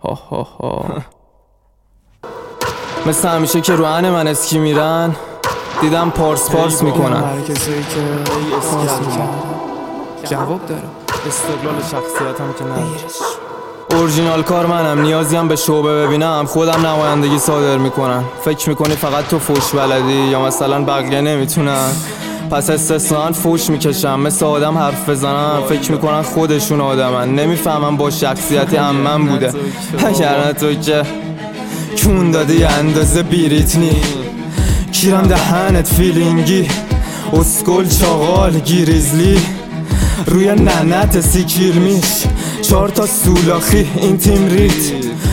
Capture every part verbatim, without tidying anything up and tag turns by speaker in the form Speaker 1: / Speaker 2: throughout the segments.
Speaker 1: ها ها ها. مثل همیشه که رو عن من اسکی میرن، دیدم پارس پارس میکنن.
Speaker 2: برای کسایی که پارس میکنن جواب داره.
Speaker 1: استقلال شخصیتم که نه اورجینال کار منم، نیازیم به شعبه ببینم خودم نمایندگی صادر میکنن. فکر میکنی فقط تو فوش بلدی یا مثلا بقیه نمیتونن؟ پس استثنان فوش میکشم، مثل آدم حرف بزنم فکر میکنن خودشون آدمن. نمیفهمم با شخصیتی عمم بوده اگر تو که کون دادی اندازه بیریتنی، کیرم دهنت فیلینگی، اسکل چاقال گیریزلی، روی ننت سیکیر میش، چهار تا سولاخی این تیم ریت،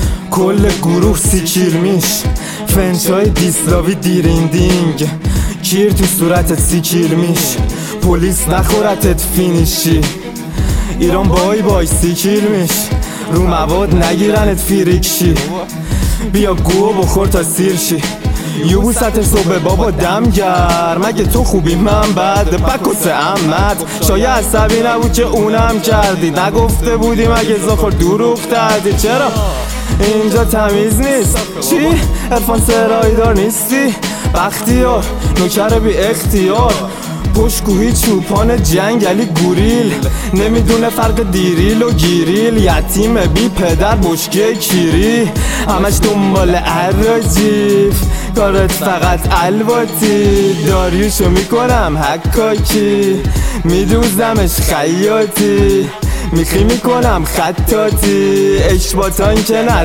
Speaker 1: کل گروه سیکیر میش، فنچای دیسلاوی دیریندینگ، کیر تو صورتت سیکیر میش، پلیس نخورتت فینیشی، ایران بای بای سیکیر میش، رو مواد نگیرنت فیریکشی، بیا گوه بخور تا سیر شی، یوبوستش صبح بابا دم گرم، مگه تو خوبی من بد بکس احمد، شاید عصبی نبود که اونم کردی، نگفته بودی مگه زاخور دروغ کردی، چرا اینجا تمیز نیست؟ چی؟ عرفان سرایدار نیستی؟ بختیار نوکر بی اختیار، پشکوهی چوپان جنگلی گوریل، نمیدونه فرق دیریل و گیریل، یتیم بی پدر بشکه کیری، همش دنبال عراجیف، کارت فقط الواتی، داریوشو میکنم حکاکی، میدوزمش خیاطی، میخی میکنم خطاطی، اشباتان که نه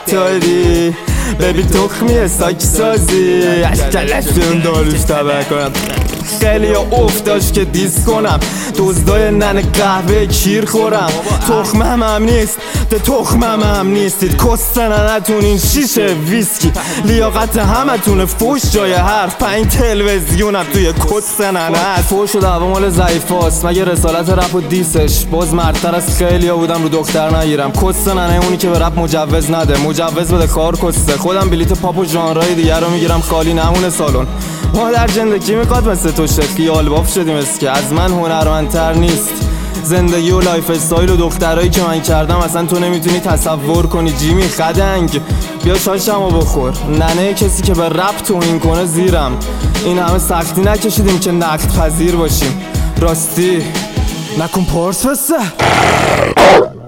Speaker 1: ستاری، ببی تخمیه ساک سازی، اشکلشون داروش تبه کنم. خیلی ها افتاش که دیس کنم، دزدای نن قهوه کیر خورم، تخمم هم نیست ده تخمم هم نیستید، کستننتون این شیشه ویسکی، لیاقت همه تونه فوش جای حرف، پنج تلویزیونم توی کستننه هست. فوش و دعوا مال ضعیف هاست، مگه رسالت رپ و دیسش، باز مردتر از خیلی ها بودم رو دختر نگیرم، کستننه اونی که به رپ مجوز نده، مجوز بده کار کسته، خودم بلیت پاپ و ژانرهای دیگر رو میگیرم خالی نمونه سالن، ما در زندگی میخواد مثل تو خیال باف شدیم اسکی، از من هنرمندتر نیست زندگی و لایف استایل و دخترایی که من کردم اصلا تو نمیتونی تصور کنی. جیمی خدنگ بیا شاشمو بخور، ننه کسی که به رپ توهین کنه زیرم، این همه سختی نکشیدیم که نقد پذیر باشیم، راستی نکن پارس بسته.